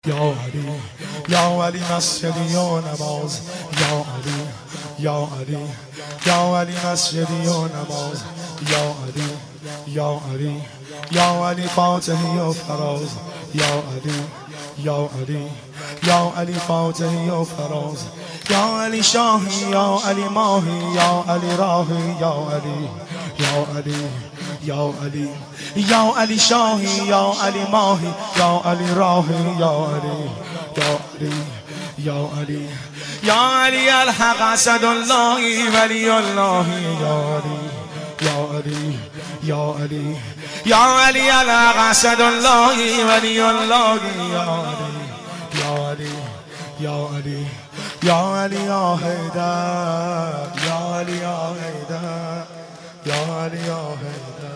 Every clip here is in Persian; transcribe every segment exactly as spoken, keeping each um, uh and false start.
یا علی یا علی مسجدی و نماز یا علی یا علی یا علی مسجدی و نماز یا علی یا علی یا علی فاتحی و فراز یا علی یا علی یا علی فاتحی و فراز یا علی شاهی یا علی ماهی یا علی راهی یا علی یا علی یا علی یا علی شاهی یا علی ماهی یا علی راهی یا علی یا علی یا علی یا علی الحق اسد الله ولی الله یا علی یا علی یا علی یا علی الحق اسد الله ولی الله یا علی یا علی یا علی یا علی یا حیدر یا علی یا حیدر یا علی یا حیدر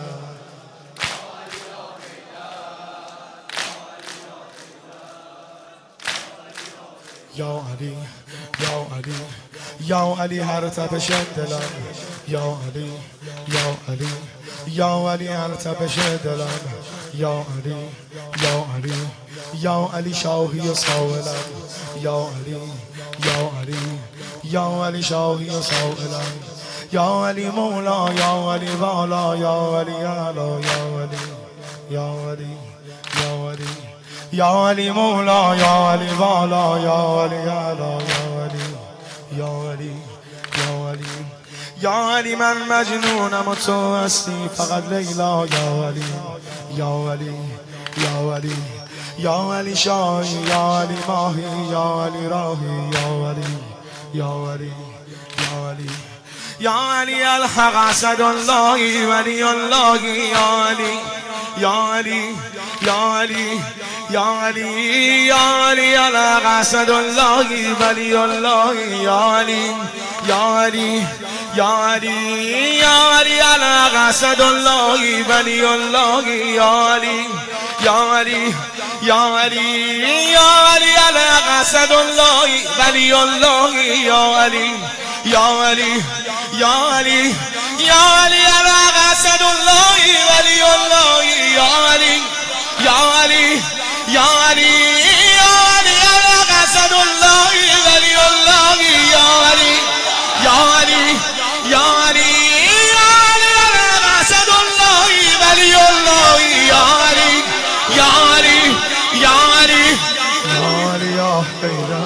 یا علی یا علی یا علی هر تپش دلم یا علی یا علی یا علی هر تپش دلم یا علی یا علی یا علی شاهی و سائلم یا علی یا علی یا علی شاهی و سائلم یا علی مولا یا علی والا یا علی اعلا یا علی یا علی یا علی یا علی مولا یا علی والا یا علی اعلا یا علی یا علی یا علی یا علی من مجنونم و تو هستی فقط لیلا یا علی یا علی یا علی یا علی شاهی یا علی ماهی یا علی راهی یا علی یا علی یا علی یا علی الحق اسد الله ولی الله یا علی یا علی یا علی یا علی یا علی الحق اسد الله ولی الله یا علی یا علی یا علی یا علی الحق اسد الله ولی الله یا علی یا علی یا علی یا علی الحق اسد الله ولی الله یا علی یا علی یا علی یا علی الحق اسد الله ولی الله یا علی یا علی یا علی یا علی الحق اسد الله ولی الله یا علی یا علی یا علی یا علی الحق اسد الله ولی الله یا علی یا علی یا علی یا علی یا حیدر